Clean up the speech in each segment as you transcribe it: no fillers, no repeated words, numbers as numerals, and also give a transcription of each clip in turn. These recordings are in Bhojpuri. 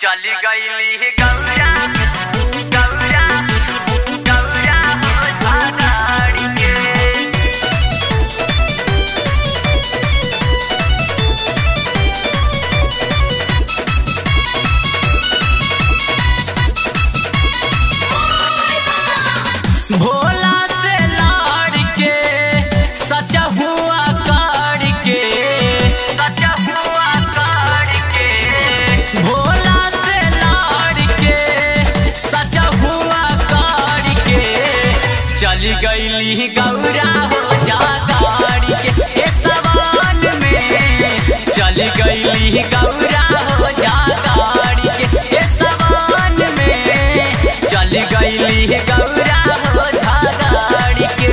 चली गईली गौरा गौरा गौरा हो झागाड़ी के। भोला से लाड़ के सचा हुआ काड़ के, सचा हुआ काड़ के। भोला से लाड़ के सचा हुआ काड़ के, चली गईली गौरा हो झागाड़ी के। ए सवाल में चली गईली गौरा हो झागाड़ी के। ए सवाल में चली गईली गौरा हो झागाड़ी के।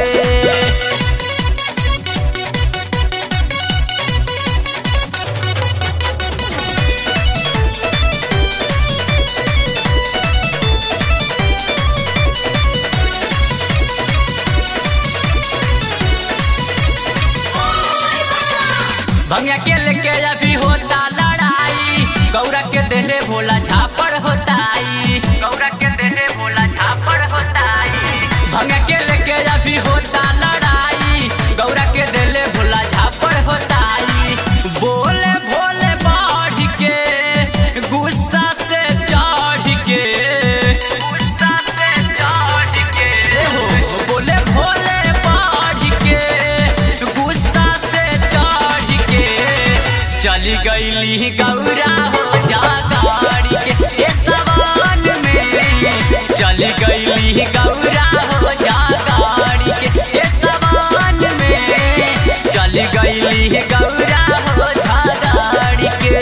भंगिया के लेके अभी होता लड़ाई, गौरा के देहरे भोला झापड़ होताई, गौरा के देहरे भोला झापड़ होताई। भंगिया के लेके अभी होता लड़ाई, गौरा के देहरे भोला झापड़ होताई। बोले भोले बढ़ के गुस्सा से चढ़ के, गुस्सा से चढ़ के हो। बोले भोले बढ़ के गुस्सा से चढ़ के, चली गईली गौरा हो झागाड़ी के। ए सवाल में चली गईली गौरा हो झागाड़ी के। ए सवाल में चली गईली गौरा हो झागाड़ी के।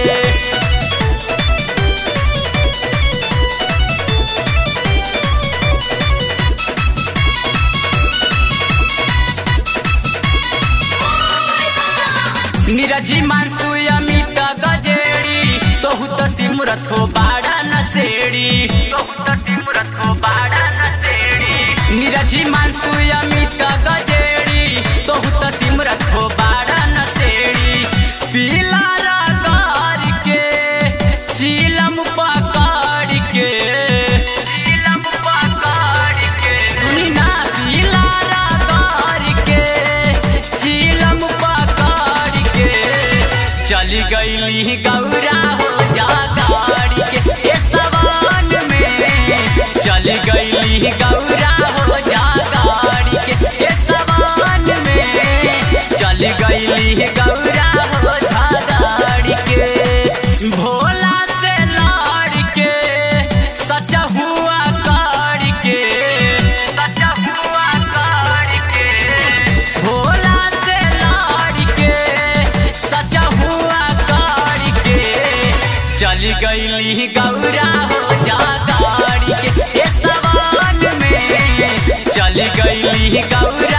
नीरजी मानसू अमित गजेड़ी, तोहू तो सिमरत हो बाड़ा नसेड़ी, तोहू तो सिमरत हो बाड़ा नसेड़ी। नीरजी मानसू अमित गजेड़ी, तोहू तो सिमरत हो बाड़ा नसेड़ी। पीला रगार के चीलम पकड़ के, चीलम पकड़ के। सुनी ना पीला रगार के चीलम पकड़ के, चली गईली गौरा हो झागाड़ी के। ए सवाल में चली गईली गौरा हो झागाड़ी के। ए सवाल में चली गईली गौरा हो झागाड़ी के। भोला से लाड़ के सचा हुआ काड़ के, सचा हुआ काड़ के। भोला से लाड़ के सचा हुआ काड़ के, चली गईली गौरा हो झागाड़ी के। ए सवाल में चली गईली गौरा